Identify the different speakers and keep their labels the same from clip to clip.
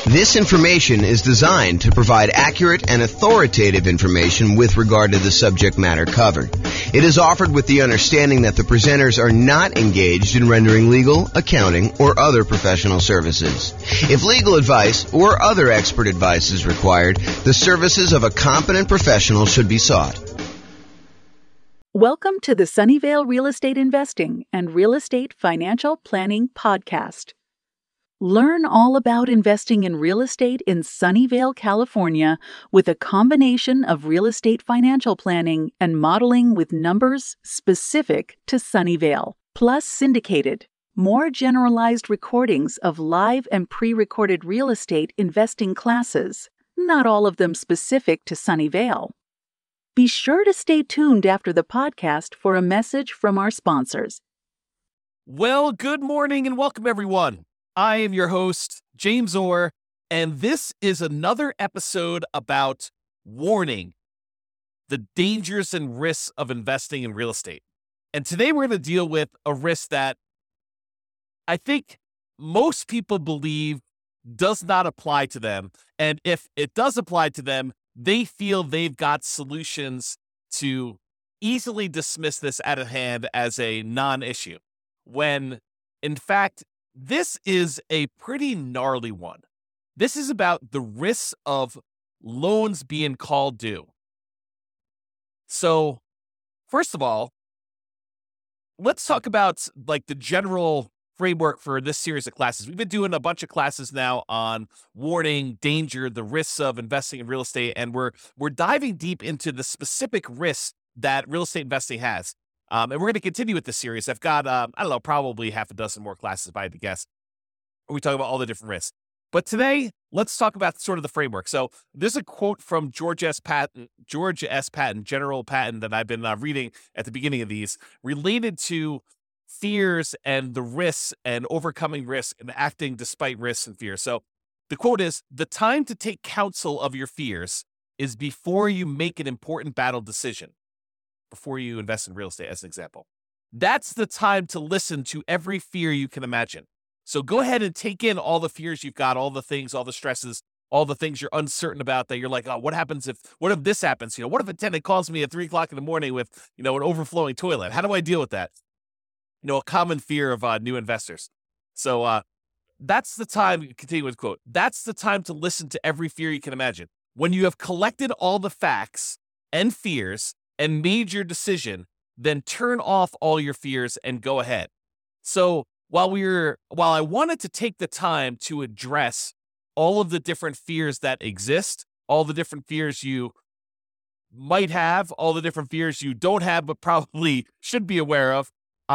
Speaker 1: This information is designed to provide accurate and authoritative information with regard to the subject matter covered. It is offered with the understanding that the presenters are not engaged in rendering legal, accounting, or other professional services. If legal advice or other expert advice is required, the services of a competent professional should be sought.
Speaker 2: Welcome to the Sunnyvale Real Estate Investing and Real Estate Financial Planning Podcast. Learn all about investing in real estate in Sunnyvale, California, with a combination of real estate financial planning and modeling with numbers specific to Sunnyvale, plus syndicated, more generalized recordings of live and pre-recorded real estate investing classes, not all of them specific to Sunnyvale. Be sure to stay tuned after the podcast for a message from our sponsors.
Speaker 3: Well, good morning and welcome, everyone. I am your host, James Orr, and this is another episode about warning the dangers and risks of investing in real estate. And today we're going to deal with a risk that I think most people believe does not apply to them. And if it does apply to them, they feel they've got solutions to easily dismiss this out of hand as a non-issue, when in fact, this is a pretty gnarly one. This is about the risks of loans being called due. So, first of all, let's talk about the general framework for this series of classes. We've been doing a bunch of classes now on warning, danger, the risks of investing in real estate, and we're diving deep into the specific risks that real estate investing has. And we're going to continue with this series. I've got, probably half a dozen more classes, if I had to guess, where we talk about all the different risks. But today, let's talk about sort of the framework. So there's a quote from George S. Patton, General Patton, that I've been reading at the beginning of these, related to fears and the risks and overcoming risk and acting despite risks and fears. So the quote is, "The time to take counsel of your fears is before you make an important battle decision." Before you invest in real estate, as an example. That's the time to listen to every fear you can imagine. So go ahead and take in all the fears you've got, all the things, all the stresses, all the things you're uncertain about that you're like, oh, what if this happens? What if a tenant calls me at 3 o'clock in the morning with, an overflowing toilet? How do I deal with that? A common fear of new investors. So that's the time, continue with quote, "That's the time to listen to every fear you can imagine. When you have collected all the facts and fears and made your decision, then turn off all your fears and go ahead." So while I wanted to take the time to address all of the different fears that exist, all the different fears you might have, all the different fears you don't have but probably should be aware of,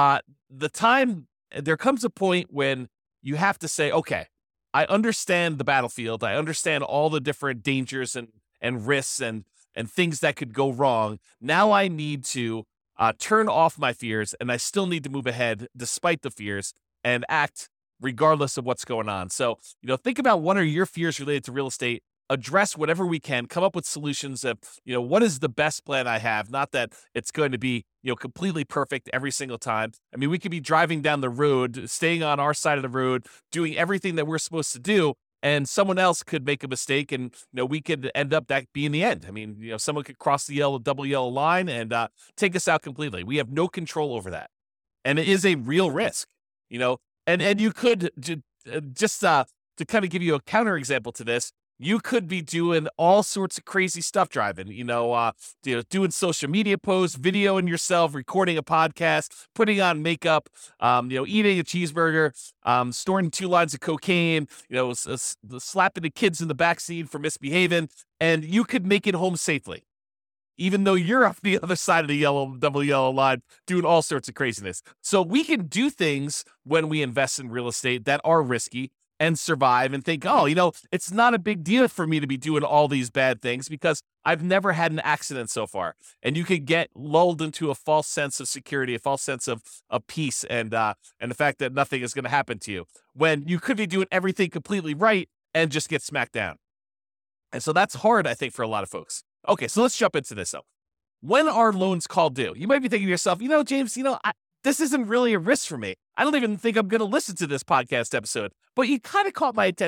Speaker 3: there comes a point when you have to say, okay, I understand the battlefield. I understand all the different dangers and risks and things that could go wrong. Now I need to turn off my fears, and I still need to move ahead despite the fears and act regardless of what's going on. So, think about what are your fears related to real estate, address whatever we can, come up with solutions of, what is the best plan I have? Not that it's going to be, completely perfect every single time. I mean, we could be driving down the road, staying on our side of the road, doing everything that we're supposed to do, and someone else could make a mistake, and we could end up that being the end. I mean, someone could cross the double yellow line and take us out completely. We have no control over that, and it is a real risk. And you could just to kind of give you a counter example to this, you could be doing all sorts of crazy stuff driving. Doing social media posts, videoing yourself, recording a podcast, putting on makeup, eating a cheeseburger, storing 2 lines of cocaine, slapping the kids in the backseat for misbehaving, and you could make it home safely, even though you're off the other side of the double yellow line doing all sorts of craziness. So we can do things when we invest in real estate that are risky and survive and think, it's not a big deal for me to be doing all these bad things because I've never had an accident so far. And you could get lulled into a false sense of security, a false sense of peace, and the fact that nothing is going to happen to you when you could be doing everything completely right and just get smacked down. And so that's hard, I think, for a lot of folks. Okay, so let's jump into this though. When are loans called due? You might be thinking to yourself, James, this isn't really a risk for me. I don't even think I'm going to listen to this podcast episode. But you kind of caught my attention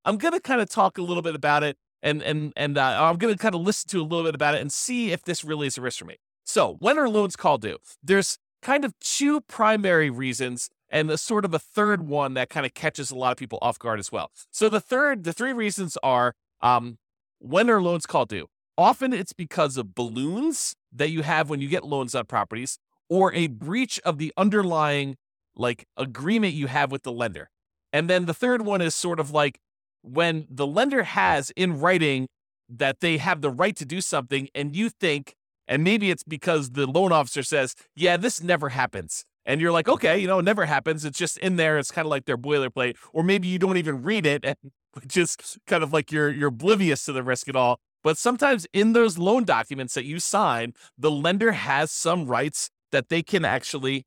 Speaker 3: I'm going to kind of talk a little bit about it, and I'm going to kind of listen to a little bit about it and see if this really is a risk for me. So when are loans called due? There's kind of two primary reasons and a sort of a third one that kind of catches a lot of people off guard as well. So the three reasons are, when are loans called due? Often it's because of balloons that you have when you get loans on properties, or a breach of the underlying agreement you have with the lender. And then the third one is sort of like when the lender has in writing that they have the right to do something, and you think, and maybe it's because the loan officer says, yeah, this never happens. And you're like, okay, it never happens. It's just in there. It's kind of like their boilerplate. Or maybe you don't even read it, and just kind of like you're oblivious to the risk at all. But sometimes in those loan documents that you sign, the lender has some rights that they can actually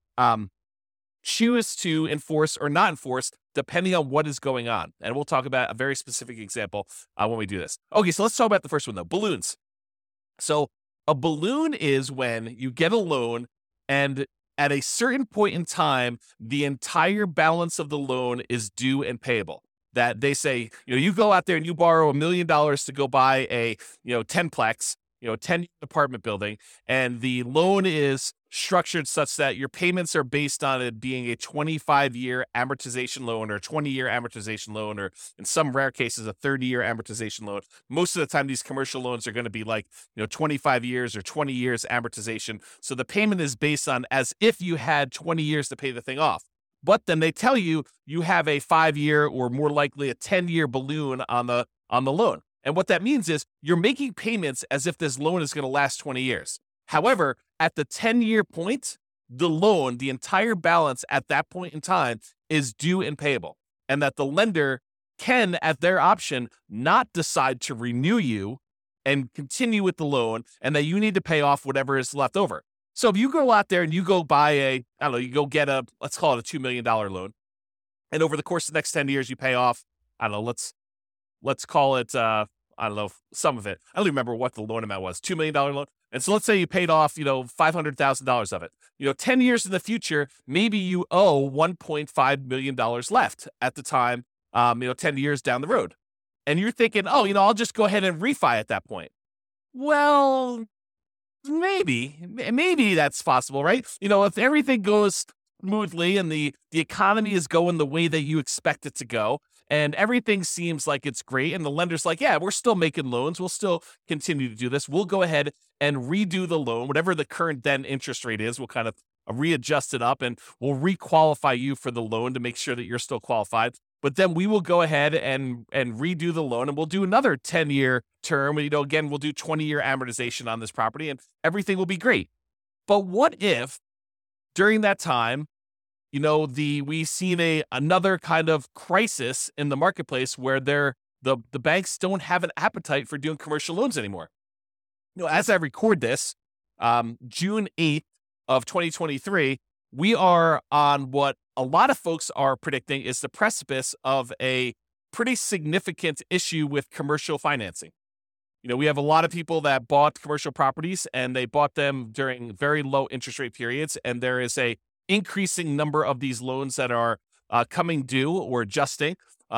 Speaker 3: choose to enforce or not enforce depending on what is going on. And we'll talk about a very specific example when we do this. Okay, so let's talk about the first one, though, balloons. So a balloon is when you get a loan and at a certain point in time, the entire balance of the loan is due and payable. That they say, you go out there and you borrow $1 million to go buy a, 10-plex, 10 apartment building, and the loan is structured such that your payments are based on it being a 25-year amortization loan or a 20-year amortization loan, or in some rare cases, a 30-year amortization loan. Most of the time, these commercial loans are going to be 25 years or 20 years amortization. So the payment is based on as if you had 20 years to pay the thing off. But then they tell you you have a 5-year or more likely a 10-year balloon on the loan. And what that means is you're making payments as if this loan is going to last 20 years. However, at the 10-year point, the loan, the entire balance at that point in time is due and payable. And that the lender can, at their option, not decide to renew you and continue with the loan, and that you need to pay off whatever is left over. So if you go out there and you go buy you go get let's call it a $2 million loan. And over the course of the next 10 years, you pay off, let's call it, some of it. I don't remember what the loan amount was, $2 million loan. And so let's say you paid off, $500,000 of it. 10 years in the future, maybe you owe $1.5 million left at the time, 10 years down the road. And you're thinking, I'll just go ahead and refi at that point. Well, maybe that's possible, right? If everything goes smoothly and the economy is going the way that you expect it to go, and everything seems like it's great, and the lender's like, yeah, we're still making loans, we'll still continue to do this, we'll go ahead and redo the loan, whatever the current then interest rate is, we'll kind of readjust it up, and we'll requalify you for the loan to make sure that you're still qualified. But then we will go ahead and redo the loan, and we'll do another 10-year term. Again, we'll do 20-year amortization on this property, and everything will be great. But what if during that time, we've seen another kind of crisis in the marketplace where the banks don't have an appetite for doing commercial loans anymore. As I record this, June 8th of 2023, we are on what a lot of folks are predicting is the precipice of a pretty significant issue with commercial financing. We have a lot of people that bought commercial properties, and they bought them during very low interest rate periods, and there is a increasing number of these loans that are coming due or adjusting.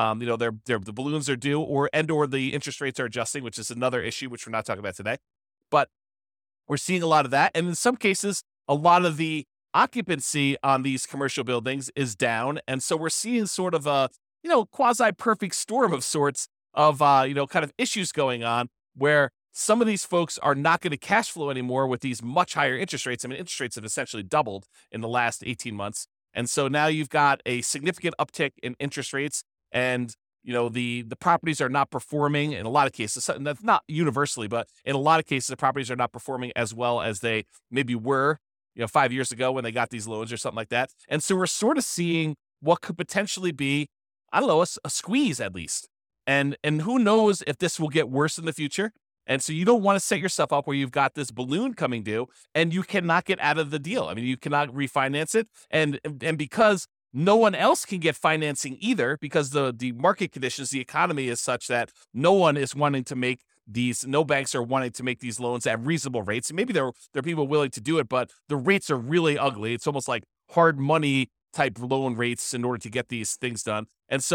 Speaker 3: The balloons are due, or the interest rates are adjusting, which is another issue which we're not talking about today. But we're seeing a lot of that, and in some cases, a lot of the occupancy on these commercial buildings is down, and so we're seeing sort of a quasi-perfect storm of sorts of kind of issues going on where some of these folks are not going to cash flow anymore with these much higher interest rates. I mean, interest rates have essentially doubled in the last 18 months. And so now you've got a significant uptick in interest rates, and, the properties are not performing in a lot of cases. That's not universally, but in a lot of cases, the properties are not performing as well as they maybe were, 5 years ago when they got these loans or something like that. And so we're sort of seeing what could potentially be, a squeeze at least. And who knows if this will get worse in the future. And so you don't want to set yourself up where you've got this balloon coming due and you cannot get out of the deal. I mean, you cannot refinance it. And because no one else can get financing either, because the market conditions, the economy is such that no one is wanting to make no banks are wanting to make these loans at reasonable rates. And maybe there are people willing to do it, but the rates are really ugly. It's almost like hard money type loan rates in order to get these things done. And so,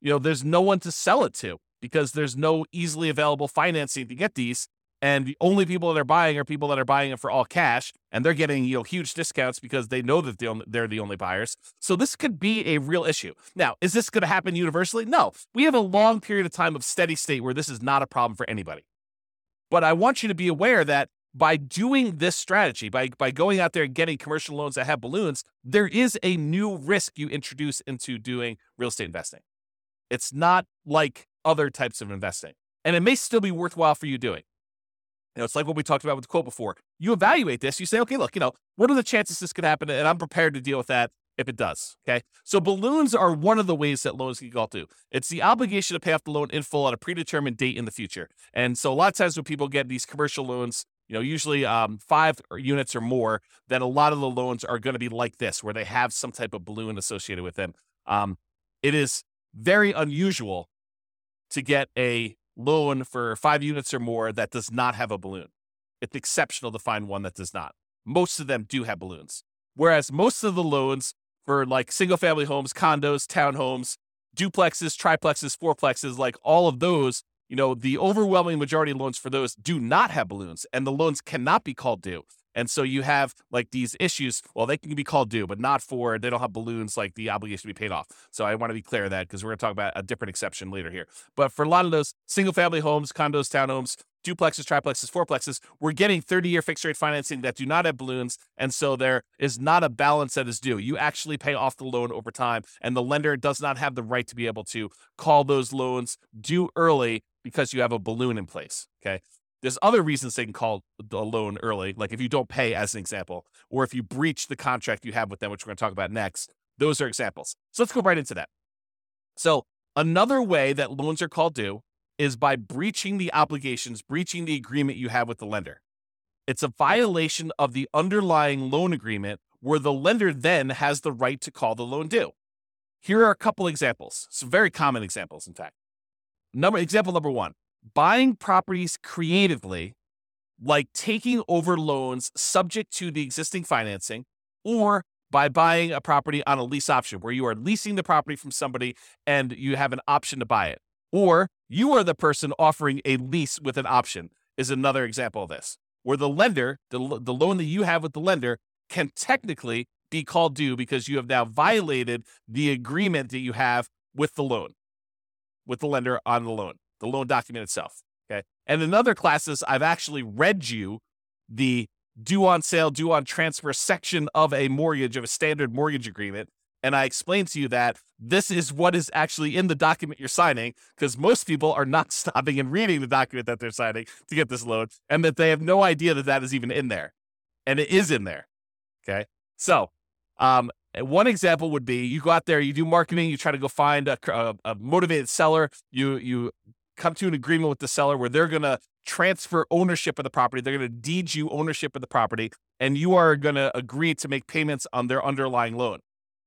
Speaker 3: there's no one to sell it to because there's no easily available financing to get these. And the only people that are buying are people that are buying it for all cash, and they're getting huge discounts because they know that they're the only buyers. So this could be a real issue. Now, is this going to happen universally? No. We have a long period of time of steady state where this is not a problem for anybody. But I want you to be aware that by doing this strategy, by going out there and getting commercial loans that have balloons, there is a new risk you introduce into doing real estate investing. It's not like other types of investing, and it may still be worthwhile for you doing. It's like what we talked about with the quote before. You evaluate this. You say, okay, look, what are the chances this could happen? And I'm prepared to deal with that if it does. Okay. So balloons are one of the ways that loans can go to. It's the obligation to pay off the loan in full at a predetermined date in the future. And so a lot of times when people get these commercial loans, usually 5 units or more, then a lot of the loans are going to be like this, where they have some type of balloon associated with them. It is very unusual to get a loan for 5 units or more that does not have a balloon. It's exceptional to find one that does not. Most of them do have balloons. Whereas most of the loans for like single family homes, condos, townhomes, duplexes, triplexes, fourplexes, like all of those, the overwhelming majority of loans for those do not have balloons, and the loans cannot be called due. And so you have like these issues. Well, they can be called due, but they don't have balloons, like the obligation to be paid off. So I want to be clear of that because we're going to talk about a different exception later here. But for a lot of those single family homes, condos, townhomes, duplexes, triplexes, fourplexes, we're getting 30-year fixed rate financing that do not have balloons. And so there is not a balance that is due. You actually pay off the loan over time, and the lender does not have the right to be able to call those loans due early because you have a balloon in place. Okay. There's other reasons they can call a loan early, like if you don't pay, as an example, or if you breach the contract you have with them, which we're going to talk about next. Those are examples. So let's go right into that. So another way that loans are called due is by breaching the obligations, breaching the agreement you have with the lender. It's a violation of the underlying loan agreement where the lender then has the right to call the loan due. Here are a couple examples, some very common examples, in fact. Example number 1. Buying properties creatively, like taking over loans subject to the existing financing, or by buying a property on a lease option where you are leasing the property from somebody and you have an option to buy it. Or you are the person offering a lease with an option is another example of this, where the lender, the loan that you have with the lender can technically be called due because you have now violated the agreement that you have with the loan, with the lender on the loan document itself. Okay. And in other classes, I've actually read you the due on sale, due on transfer section of a mortgage, of a standard mortgage agreement. And I explained to you that this is what is actually in the document you're signing, because most people are not stopping and reading the document that they're signing to get this loan, and that they have no idea that that is even in there. And it is in there. Okay. So, one example would be you go out there, you do marketing, you try to go find a motivated seller, you come to an agreement with the seller where they're going to transfer ownership of the property. They're going to deed you ownership of the property, and you are going to agree to make payments on their underlying loan.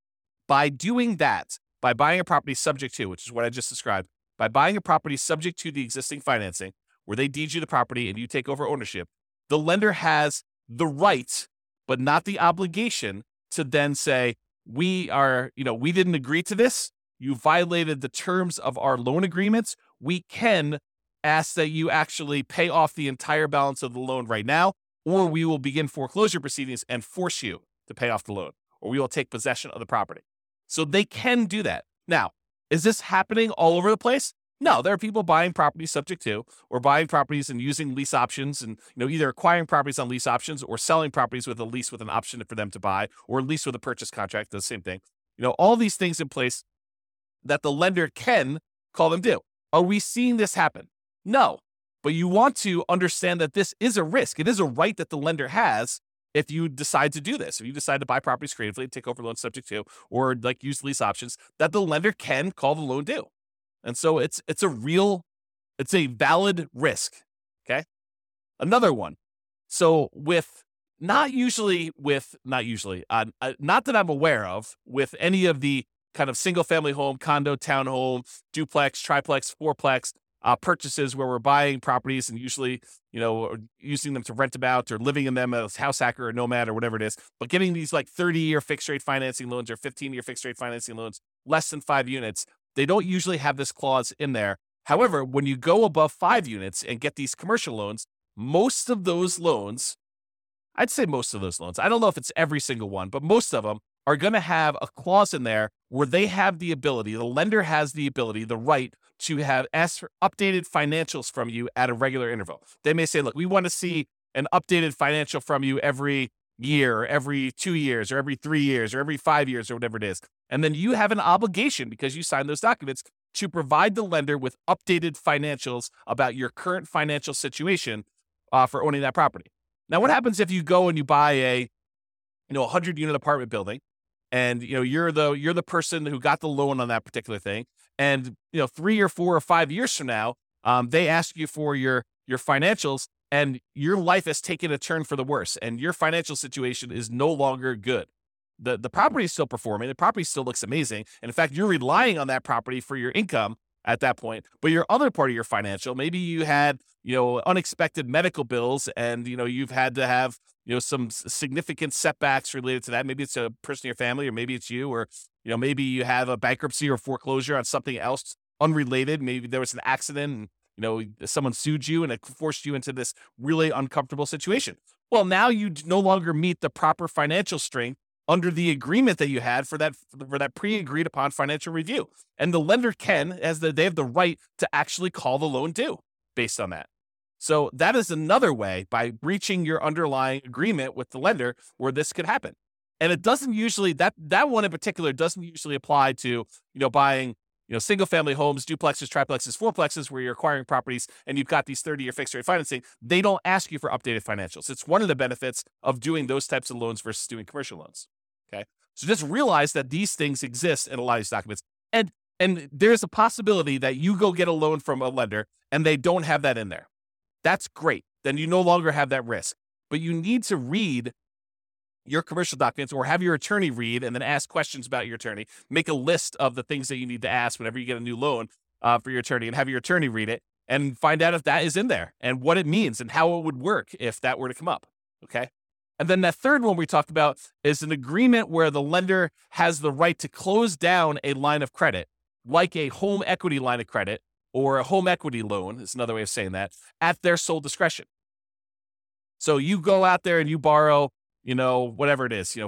Speaker 3: By doing that, by buying a property subject to, which is what I just described, by buying a property subject to the existing financing, where they deed you the property and you take over ownership, the lender has the right, but not the obligation, to then say, we didn't agree to this. You violated the terms of our loan agreements. We can ask that you actually pay off the entire balance of the loan right now, or we will begin foreclosure proceedings and force you to pay off the loan, or we will take possession of the property. So they can do that. Now, is this happening all over the place? No, there are people buying properties subject to, or buying properties and using lease options, and either acquiring properties on lease options or selling properties with a lease with an option for them to buy, or a lease with a purchase contract, the same thing. All these things in place that the lender can call them due. Are we seeing this happen? No, but you want to understand that this is a risk. It is a right that the lender has if you decide to do this. If you decide to buy properties creatively, take over loans subject to, or like use lease options, that the lender can call the loan due. And so it's a valid risk. Okay. Another one. So not that I'm aware of with any of the kind of single family home, condo, townhome, duplex, triplex, fourplex purchases where we're buying properties and usually, using them to rent them out or living in them as house hacker or nomad or whatever it is, but getting these like 30-year fixed rate financing loans or 15-year fixed rate financing loans, less than 5 units. They don't usually have this clause in there. However, when you go above 5 units and get these commercial loans, most of those loans, I'd say most of those loans, I don't know if it's every single one, but most of them are going to have a clause in there where they have the ability, the lender has the ability, the right to ask for updated financials from you at a regular interval. They may say, look, we want to see an updated financial from you every year, or every 2 years, or every 3 years, or every 5 years, or whatever it is. And then you have an obligation, because you signed those documents, to provide the lender with updated financials about your current financial situation for owning that property. Now, what happens if you go and you buy a 100-unit apartment building, and you're the person who got the loan on that particular thing, and 3 or 4 or 5 years from now, they ask you for your financials, and your life has taken a turn for the worse, and your financial situation is no longer good. The property is still performing, the property still looks amazing, and in fact, you're relying on that property for your income at that point. But your other part of your financial, maybe you had unexpected medical bills, and you've had to have some significant setbacks related to that. Maybe it's a person in your family, or maybe it's you, or maybe you have a bankruptcy or foreclosure on something else unrelated. Maybe there was an accident, and someone sued you and it forced you into this really uncomfortable situation. Well, now you no longer meet the proper financial strength under the agreement that you had for that pre-agreed upon financial review. And the lender they have the right to actually call the loan due based on that. So that is another way, by breaching your underlying agreement with the lender, where this could happen. And it doesn't usually, that one in particular doesn't usually apply to, buying, single family homes, duplexes, triplexes, fourplexes, where you're acquiring properties and you've got these 30-year fixed rate financing. They don't ask you for updated financials. It's one of the benefits of doing those types of loans versus doing commercial loans. Okay. So just realize that these things exist in a lot of these documents. And there's a possibility that you go get a loan from a lender and they don't have that in there. That's great. Then you no longer have that risk. But you need to read your commercial documents, or have your attorney read, and then ask questions about your attorney. Make a list of the things that you need to ask whenever you get a new loan for your attorney, and have your attorney read it and find out if that is in there and what it means and how it would work if that were to come up. Okay. And then that third one we talked about is an agreement where the lender has the right to close down a line of credit, like a home equity line of credit or a home equity loan, is another way of saying that, at their sole discretion. So you go out there and you borrow, whatever it is,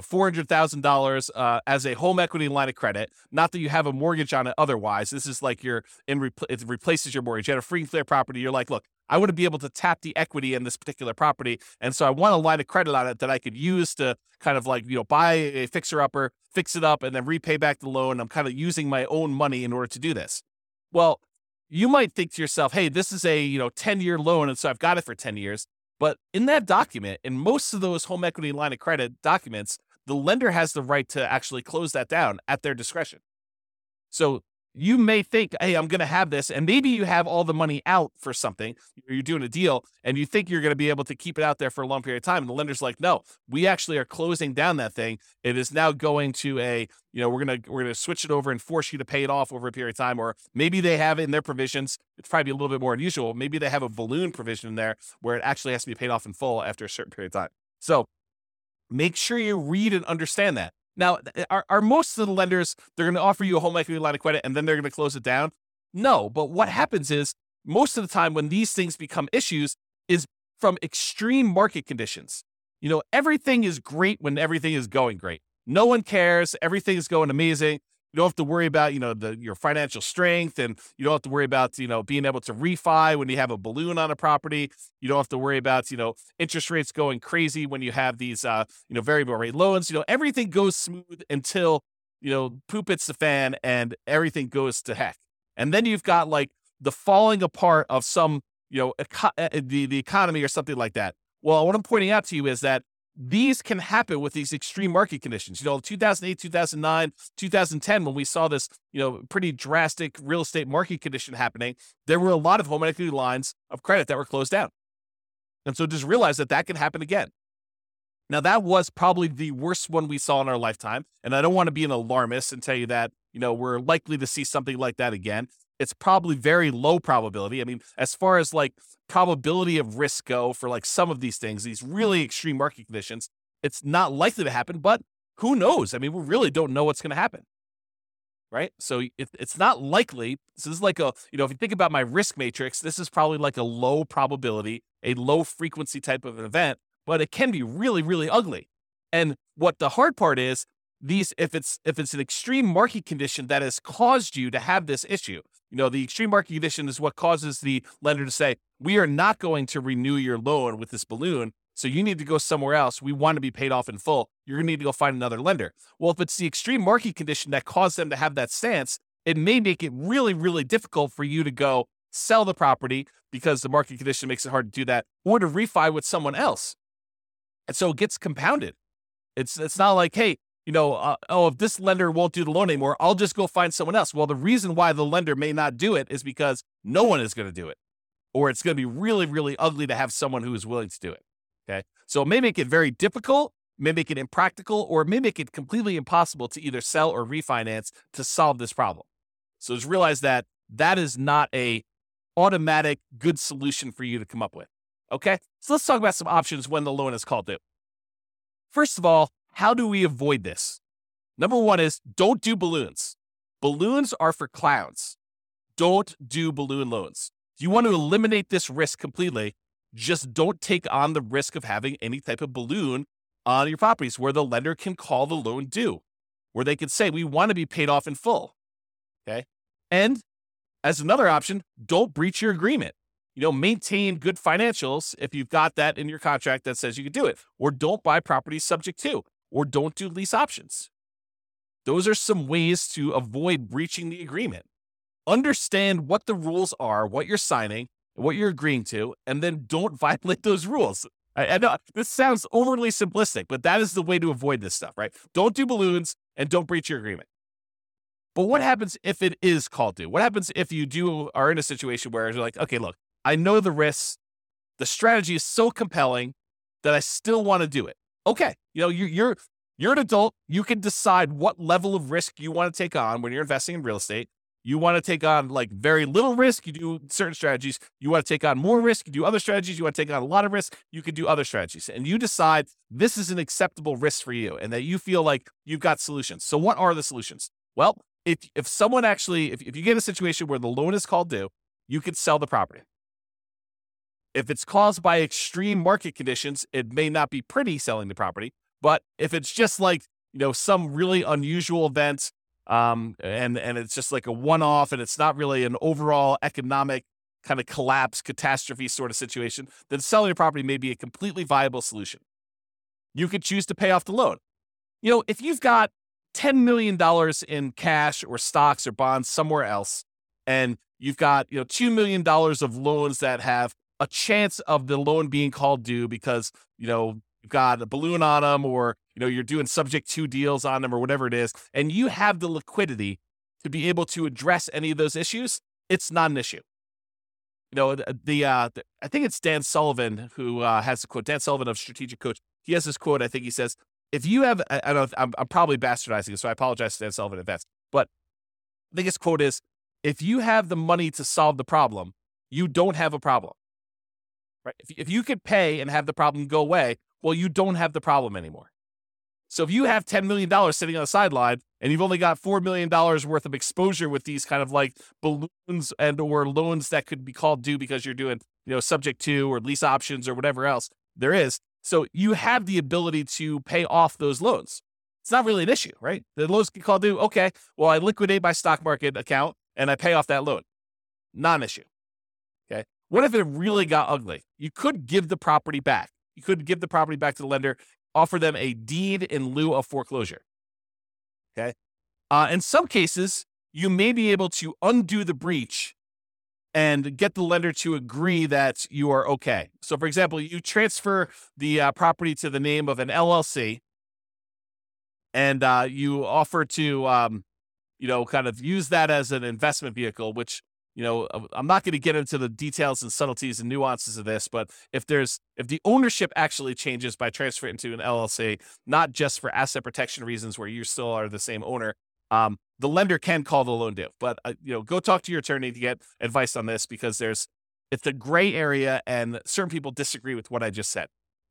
Speaker 3: $400,000 as a home equity line of credit. Not that you have a mortgage on it otherwise. This is like it replaces your mortgage. You had a free and clear property. You're like, look, I want to be able to tap the equity in this particular property. And so I want a line of credit on it that I could use to kind of buy a fixer-upper, fix it up, and then repay back the loan. I'm kind of using my own money in order to do this. Well, you might think to yourself, hey, this is a 10-year loan, and so I've got it for 10 years. But in that document, in most of those home equity line of credit documents, the lender has the right to actually close that down at their discretion. So you may think, hey, I'm going to have this, and maybe you have all the money out for something, or you're doing a deal, and you think you're going to be able to keep it out there for a long period of time. And the lender's like, no, we actually are closing down that thing. It is now going to we're going to switch it over and force you to pay it off over a period of time. Or maybe they have it in their provisions. It's probably a little bit more unusual. Maybe they have a balloon provision in there where it actually has to be paid off in full after a certain period of time. So make sure you read and understand that. Now, are most of the lenders, they're going to offer you a home equity line of credit and then they're going to close it down? No, but what happens is most of the time when these things become issues is from extreme market conditions. Everything is great when everything is going great. No one cares. Everything is going amazing. You don't have to worry about, your financial strength, and you don't have to worry about, being able to refi when you have a balloon on a property. You don't have to worry about, interest rates going crazy when you have these, variable rate loans. Everything goes smooth until, poop hits the fan and everything goes to heck. And then you've got the falling apart of some, the economy or something like that. Well, what I'm pointing out to you is that these can happen with these extreme market conditions. 2008, 2009, 2010, when we saw this, pretty drastic real estate market condition happening, there were a lot of home equity lines of credit that were closed down. And so just realize that can happen again. Now, that was probably the worst one we saw in our lifetime. And I don't want to be an alarmist and tell you that, we're likely to see something like that again. It's probably very low probability. I mean, as far as probability of risk go for some of these things, these really extreme market conditions, it's not likely to happen, but who knows? I mean, we really don't know what's going to happen. right? So it's not likely. This is like if you think about my risk matrix, this is probably like a low probability, a low frequency type of an event, but it can be really, really ugly. And what the hard part is, if it's an extreme market condition that has caused you to have this issue, the extreme market condition is what causes the lender to say, we are not going to renew your loan with this balloon, so you need to go somewhere else. We want to be paid off in full. You're going to need to go find another lender. Well, if it's the extreme market condition that caused them to have that stance, it may make it really, really difficult for you to go sell the property because the market condition makes it hard to do that, or to refi with someone else. And so it gets compounded. It's not like, hey, if this lender won't do the loan anymore, I'll just go find someone else. Well, the reason why the lender may not do it is because no one is going to do it, or it's going to be really, really ugly to have someone who is willing to do it. Okay. So it may make it very difficult, may make it impractical, or it may make it completely impossible to either sell or refinance to solve this problem. So just realize that is not a automatic good solution for you to come up with. Okay. So let's talk about some options when the loan is called due. First of all, how do we avoid this? Number one is don't do balloons. Balloons are for clowns. Don't do balloon loans. If you want to eliminate this risk completely, just don't take on the risk of having any type of balloon on your properties where the lender can call the loan due, where they can say, we want to be paid off in full. Okay. And as another option, don't breach your agreement. Maintain good financials if you've got that in your contract that says you can do it, or don't buy properties subject to, or don't do lease options. Those are some ways to avoid breaching the agreement. Understand what the rules are, what you're signing, what you're agreeing to, and then don't violate those rules. I know this sounds overly simplistic, but that is the way to avoid this stuff, right? Don't do balloons and don't breach your agreement. But what happens if it is called due? What happens if you are in a situation where you're like, okay, look, I know the risks. The strategy is so compelling that I still want to do it. Okay, you're an adult. You can decide what level of risk you want to take on when you're investing in real estate. You want to take on like very little risk, you do certain strategies. You want to take on more risk, you do other strategies. You want to take on a lot of risk, you can do other strategies. And you decide this is an acceptable risk for you and that you feel like you've got solutions. So what are the solutions? Well, if someone actually, if you get a situation where the loan is called due, you could sell the property. If it's caused by extreme market conditions, it may not be pretty selling the property. But if it's just like, some really unusual event, and it's just like a one-off and it's not really an overall economic kind of collapse, catastrophe sort of situation, then selling the property may be a completely viable solution. You could choose to pay off the loan. If you've got $10 million in cash or stocks or bonds somewhere else, and you've got, $2 million of loans that have a chance of the loan being called due because, you've got a balloon on them, or, you're doing subject to deals on them, or whatever it is, and you have the liquidity to be able to address any of those issues, it's not an issue. I think it's Dan Sullivan who has the quote, Dan Sullivan of Strategic Coach. He has this quote. I think he says, if you have, I don't know, I'm probably bastardizing it, so I apologize to Dan Sullivan in advance, but I think his quote is, if you have the money to solve the problem, you don't have a problem. Right? If you could pay and have the problem go away, well, you don't have the problem anymore. So if you have $10 million sitting on the sideline and you've only got $4 million worth of exposure with these kind of like balloons and or loans that could be called due because you're doing, subject to or lease options or whatever else there is. So you have the ability to pay off those loans. It's not really an issue, right? The loans get called due. Okay, well, I liquidate my stock market account and I pay off that loan. Non-issue. Okay. What if it really got ugly? You could give the property back. You could give the property back to the lender, offer them a deed in lieu of foreclosure. Okay. In some cases, you may be able to undo the breach and get the lender to agree that you are okay. So, for example, you transfer the property to the name of an LLC, and you offer to, kind of use that as an investment vehicle, which, I'm not going to get into the details and subtleties and nuances of this, but if the ownership actually changes by transferring to an LLC, not just for asset protection reasons where you still are the same owner, the lender can call the loan due. But, go talk to your attorney to get advice on this, because it's a gray area and certain people disagree with what I just said. Okay.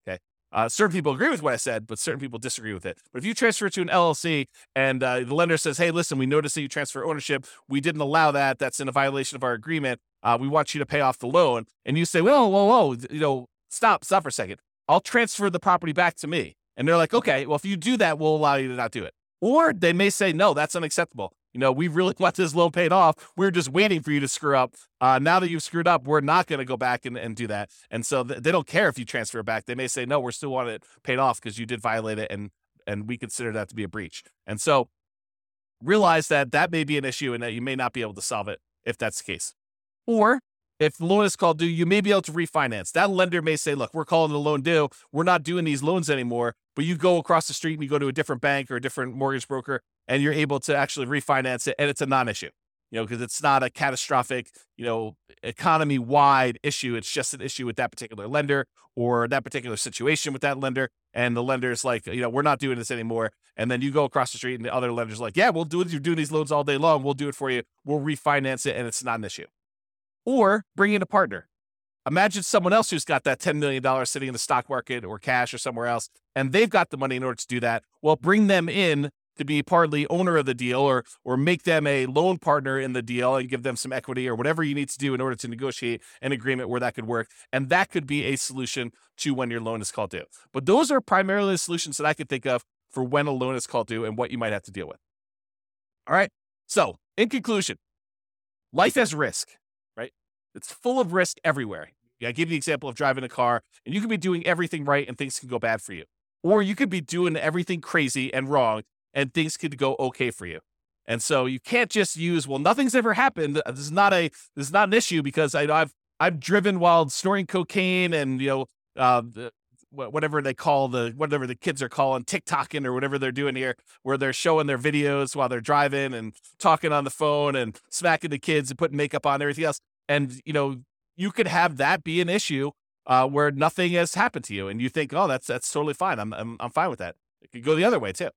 Speaker 3: Certain people agree with what I said, but certain people disagree with it. But if you transfer it to an LLC and the lender says, hey, listen, we noticed that you transfer ownership. We didn't allow that. That's in a violation of our agreement. We want you to pay off the loan. And you say, whoa, stop for a second. I'll transfer the property back to me. And they're like, okay, well, if you do that, we'll allow you to not do it. Or they may say, no, that's unacceptable. We really want this loan paid off. We're just waiting for you to screw up. Now that you've screwed up, we're not going to go back and do that. And so they don't care if you transfer it back. They may say, no, we're still want it paid off because you did violate it, and we consider that to be a breach. And so realize that may be an issue and that you may not be able to solve it if that's the case. Or if the loan is called due, you may be able to refinance. That lender may say, look, we're calling the loan due. We're not doing these loans anymore. But you go across the street and you go to a different bank or a different mortgage broker, and you're able to actually refinance it. And it's a non-issue, because it's not a catastrophic, economy-wide issue. It's just an issue with that particular lender or that particular situation with that lender. And the lender's like, we're not doing this anymore. And then you go across the street and the other lender's like, yeah, we'll do it. You're doing these loans all day long. We'll do it for you. We'll refinance it. And it's not an issue. Or bring in a partner. Imagine someone else who's got that $10 million sitting in the stock market or cash or somewhere else, and they've got the money in order to do that. Well, bring them in to be partly owner of the deal or make them a loan partner in the deal and give them some equity or whatever you need to do in order to negotiate an agreement where that could work. And that could be a solution to when your loan is called due. But those are primarily the solutions that I could think of for when a loan is called due and what you might have to deal with. All right. So in conclusion, life has risk. It's full of risk everywhere. I give you the example of driving a car, and you could be doing everything right and things can go bad for you. Or you could be doing everything crazy and wrong and things could go okay for you. And so you can't just use, well, nothing's ever happened. This is not an issue because I've driven while snorting cocaine and whatever the kids are calling TikToking or whatever they're doing here, where they're showing their videos while they're driving and talking on the phone and smacking the kids and putting makeup on and everything else. And, you could have that be an issue where nothing has happened to you. And you think, oh, that's totally fine. I'm fine with that. It could go the other way too.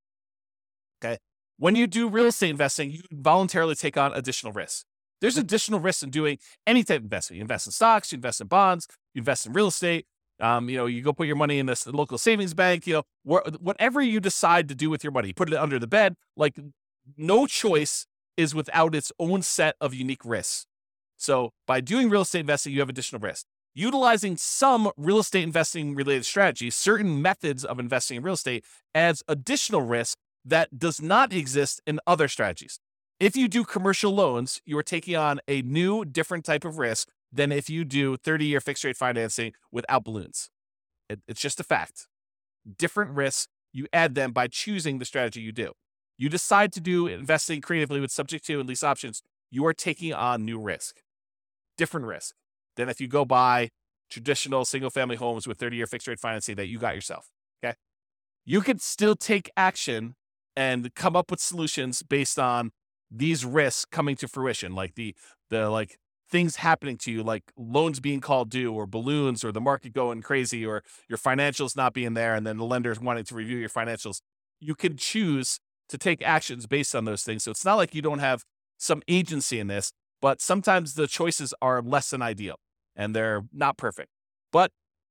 Speaker 3: Okay. When you do real estate investing, you voluntarily take on additional risks. There's additional risks in doing any type of investment. You invest in stocks, you invest in bonds, you invest in real estate. You go put your money in this local savings bank, whatever you decide to do with your money, you put it under the bed. Like, no choice is without its own set of unique risks. So by doing real estate investing, you have additional risk. Utilizing some real estate investing related strategies, certain methods of investing in real estate, adds additional risk that does not exist in other strategies. If you do commercial loans, you are taking on a new, different type of risk than if you do 30-year fixed rate financing without balloons. It's just a fact. Different risks, you add them by choosing the strategy you do. You decide to do investing creatively with subject to and lease options, you are taking on new risk. Different risk than if you go buy traditional single-family homes with 30-year fixed-rate financing that you got yourself, okay? You could still take action and come up with solutions based on these risks coming to fruition, like the things happening to you, like loans being called due or balloons or the market going crazy or your financials not being there and then the lenders wanting to review your financials. You can choose to take actions based on those things. So it's not like you don't have some agency in this. But sometimes the choices are less than ideal and they're not perfect. But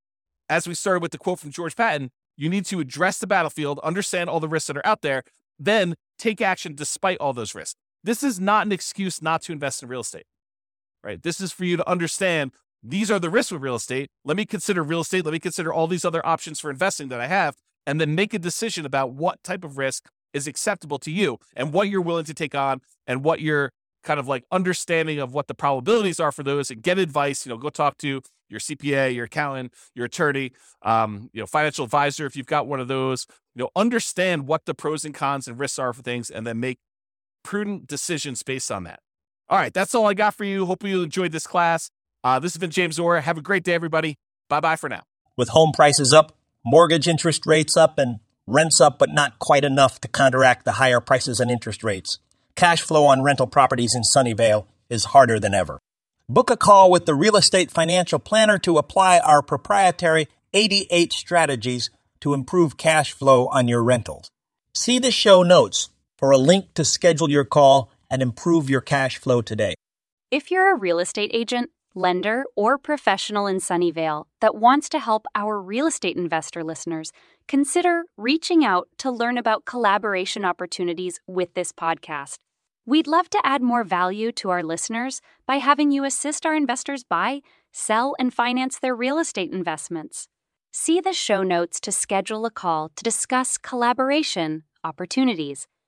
Speaker 3: as we started with the quote from George Patton, you need to address the battlefield, understand all the risks that are out there, then take action despite all those risks. This is not an excuse not to invest in real estate, right? This is for you to understand these are the risks with real estate. Let me consider real estate. Let me consider all these other options for investing that I have, and then make a decision about what type of risk is acceptable to you and what you're willing to take on and what you're kind of like understanding of what the probabilities are for those, and get advice. Go talk to your CPA, your accountant, your attorney, financial advisor if you've got one of those. Understand what the pros and cons and risks are for things, and then make prudent decisions based on that. All right, that's all I got for you. Hope you enjoyed this class. This has been James Orr. Have a great day, everybody. Bye-bye for now.
Speaker 4: With home prices up, mortgage interest rates up, and rents up, but not quite enough to counteract the higher prices and interest rates, cash flow on rental properties in Sunnyvale is harder than ever. Book a call with the Real Estate Financial Planner to apply our proprietary 88 strategies to improve cash flow on your rentals. See the show notes for a link to schedule your call and improve your cash flow today.
Speaker 5: If you're a real estate agent, lender, or professional in Sunnyvale that wants to help our real estate investor listeners, consider reaching out to learn about collaboration opportunities with this podcast. We'd love to add more value to our listeners by having you assist our investors buy, sell, and finance their real estate investments. See the show notes to schedule a call to discuss collaboration opportunities.